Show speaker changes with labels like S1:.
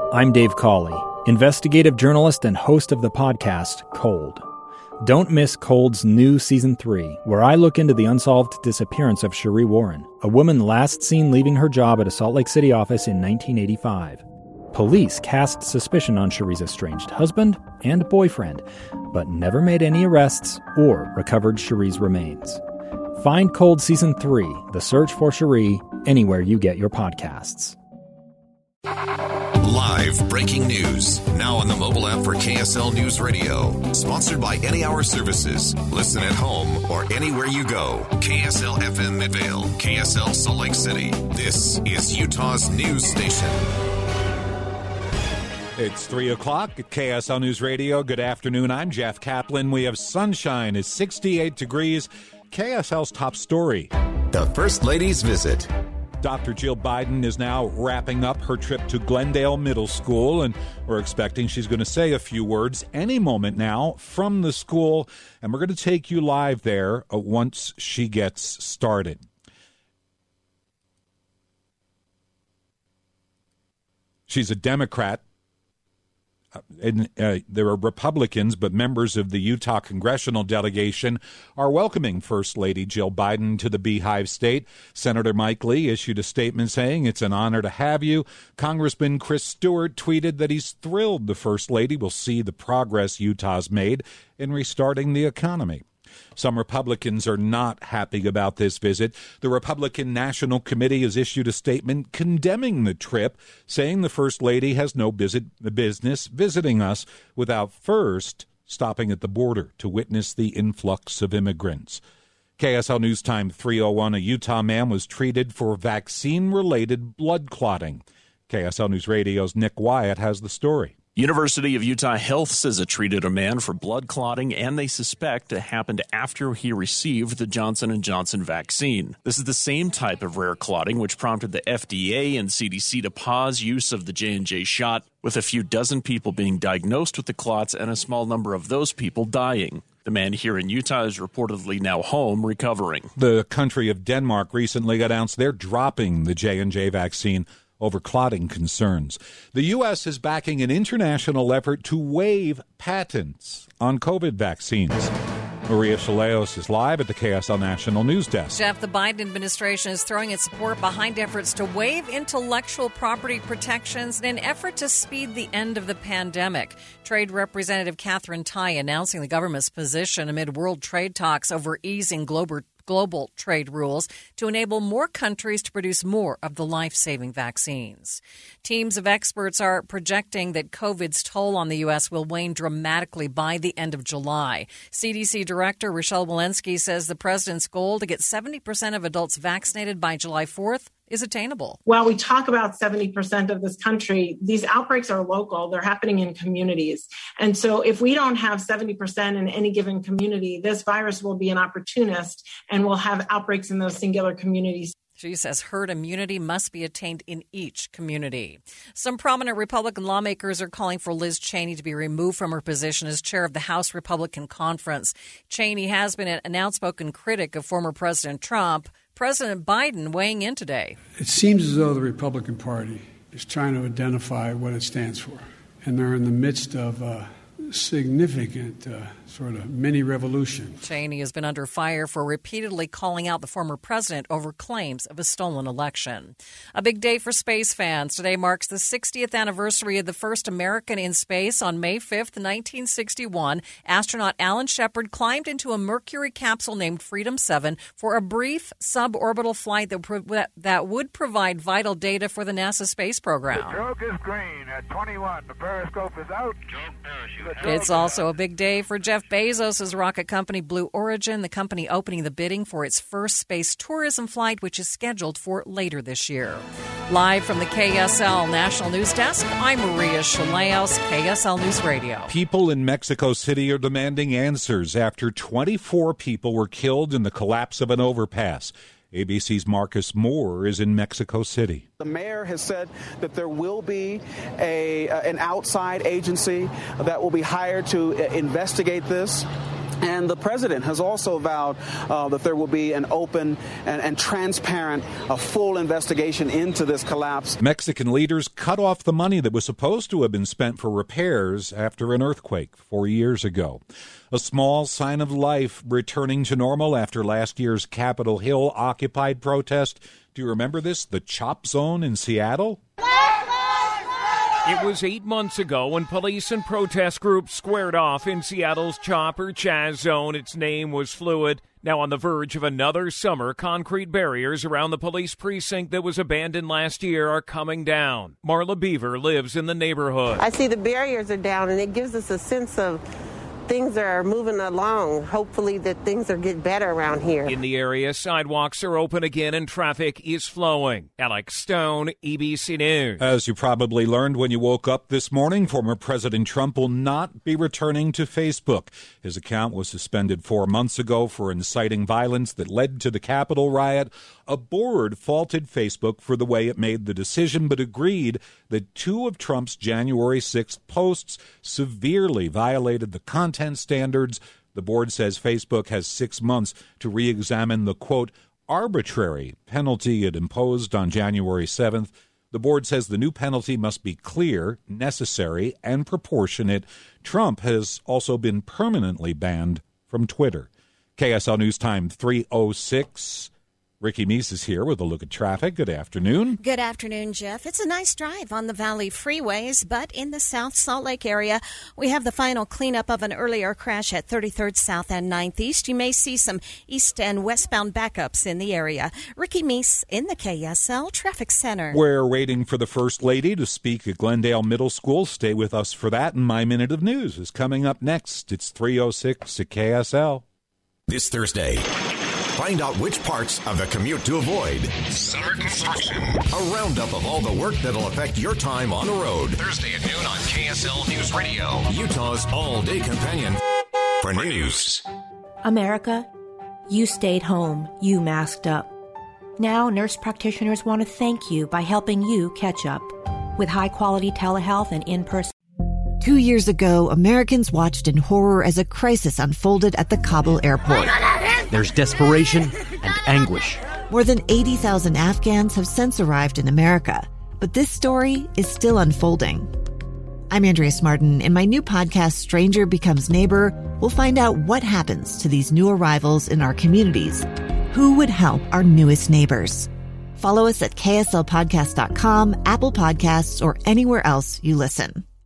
S1: I'm Dave Cawley, investigative journalist and host of the podcast Cold. Don't miss Cold's new Season 3, where I look into the unsolved disappearance of Sheree Warren, a woman last seen leaving her job at a Salt Lake City office in 1985. Police cast suspicion on Sheree's estranged husband and boyfriend, but never made any arrests or recovered Sheree's remains. Find Cold Season 3, The Search for Sheree, anywhere you get your podcasts.
S2: Live breaking news, now on the mobile app for KSL News Radio. Sponsored by Any Hour Services. Listen at home or anywhere you go. KSL FM Midvale, KSL Salt Lake City. This is Utah's news station.
S3: It's 3 o'clock at KSL News Radio. Good afternoon. I'm Jeff Kaplan. We have sunshine. It's 68 degrees. KSL's top story.
S2: The First Lady's visit.
S3: Dr. Jill Biden is now wrapping up her trip to Glendale Middle School, and we're expecting she's going to say a few words any moment now from the school, and we're going to take you live there once she gets started. She's a Democrat. There are Republicans, but members of the Utah congressional delegation are welcoming First Lady Jill Biden to the Beehive State. Senator Mike Lee issued a statement saying, "It's an honor to have you." Congressman Chris Stewart tweeted that he's thrilled the First Lady will see the progress Utah's made in restarting the economy. Some Republicans are not happy about this visit. The Republican National Committee has issued a statement condemning the trip, saying the First Lady has no business visiting us without first stopping at the border to witness the influx of immigrants. KSL News Time 3:01, a Utah man was treated for vaccine-related blood clotting. KSL News Radio's Nick Wyatt has the story.
S4: University of Utah Health says it treated a man for blood clotting, and they suspect it happened after he received the Johnson & Johnson vaccine. This is the same type of rare clotting which prompted the FDA and CDC to pause use of the J&J shot, with a few dozen people being diagnosed with the clots and a small number of those people dying. The man here in Utah is reportedly now home recovering.
S3: The country of Denmark recently announced they're dropping the J&J vaccine over clotting concerns. The U.S. is backing an international effort to waive patents on COVID vaccines. Maria Chaleos is live at the KSL National News Desk.
S5: Jeff, the Biden administration is throwing its support behind efforts to waive intellectual property protections in an effort to speed the end of the pandemic. Trade Representative Katherine Tai announcing the government's position amid world trade talks over easing global trade rules to enable more countries to produce more of the life-saving vaccines. Teams of experts are projecting that COVID's toll on the U.S. will wane dramatically by the end of July. CDC Director Rochelle Walensky says the president's goal to get 70% of adults vaccinated by July 4th is attainable.
S6: While we talk about 70% of this country, these outbreaks are local. They're happening in communities. And so if we don't have 70% in any given community, this virus will be an opportunist and will have outbreaks in those singular communities.
S5: She says herd immunity must be attained in each community. Some prominent Republican lawmakers are calling for Liz Cheney to be removed from her position as chair of the House Republican Conference. Cheney has been an outspoken critic of former President Trump. President Biden weighing in today.
S7: It seems as though the Republican Party is trying to identify what it stands for. And they're in the midst of a significant sort of mini revolution.
S5: Cheney has been under fire for repeatedly calling out the former president over claims of a stolen election. A big day for space fans. Today marks the 60th anniversary of the first American in space. On May 5th, 1961, astronaut Alan Shepard climbed into a Mercury capsule named Freedom 7 for a brief suborbital flight that would provide vital data for the NASA space program.
S8: The stroke is green at 21. The periscope is out.
S5: It's also a big day for Jeff Bezos' rocket company Blue Origin, the company opening the bidding for its first space tourism flight, which is scheduled for later this year. Live from the KSL National News Desk, I'm Maria Chaleos, KSL News Radio.
S3: People in Mexico City are demanding answers after 24 people were killed in the collapse of an overpass. ABC's Marcus Moore is in Mexico City.
S9: The mayor has said that there will be an outside agency that will be hired to investigate this. And the president has also vowed that there will be an open and transparent, full investigation into this collapse.
S3: Mexican leaders cut off the money that was supposed to have been spent for repairs after an earthquake 4 years ago. A small sign of life returning to normal after last year's Capitol Hill occupied protest. Do you remember this? The Chop Zone in Seattle?
S10: It was 8 months ago when police and protest groups squared off in Seattle's Chop or Chaz Zone. Its name was fluid. Now on the verge of another summer, concrete barriers around the police precinct that was abandoned last year are coming down. Marla Beaver lives in the neighborhood.
S11: I see the barriers are down, and it gives us a sense of things are moving along. Hopefully that things are getting better around here.
S10: In the area, sidewalks are open again and traffic is flowing. Alex Stone, ABC News.
S3: As you probably learned when you woke up this morning, former President Trump will not be returning to Facebook. His account was suspended 4 months ago for inciting violence that led to the Capitol riot. A board faulted Facebook for the way it made the decision, but agreed that 2 of Trump's January 6th posts severely violated the content standards. The board says Facebook has 6 months to re-examine the, quote, arbitrary penalty it imposed on January 7th. The board says the new penalty must be clear, necessary, and proportionate. Trump has also been permanently banned from Twitter. KSL News Time 3:06. Ricky Meese is here with a look at traffic. Good afternoon.
S12: Good afternoon, Jeff. It's a nice drive on the Valley freeways, but in the South Salt Lake area, we have the final cleanup of an earlier crash at 33rd South and 9th East. You may see some east and westbound backups in the area. Ricky Meese in the KSL Traffic Center.
S3: We're waiting for the First Lady to speak at Glendale Middle School. Stay with us for that, and My Minute of News is coming up next. It's 3:06 at KSL.
S2: This Thursday, find out which parts of the commute to avoid. Summer construction. A roundup of all the work that'll affect your time on the road. Thursday at noon on KSL News Radio, Utah's all-day companion for news.
S13: America, you stayed home. You masked up. Now, nurse practitioners want to thank you by helping you catch up with high-quality telehealth and in-person.
S14: 2 years ago, Americans watched in horror as a crisis unfolded at the Kabul airport.
S15: There's desperation and anguish.
S14: More than 80,000 Afghans have since arrived in America, but this story is still unfolding. I'm Andrea Smartin. In my new podcast, Stranger Becomes Neighbor, we'll find out what happens to these new arrivals in our communities. Who would help our newest neighbors? Follow us at kslpodcast.com, Apple Podcasts, or anywhere else you listen.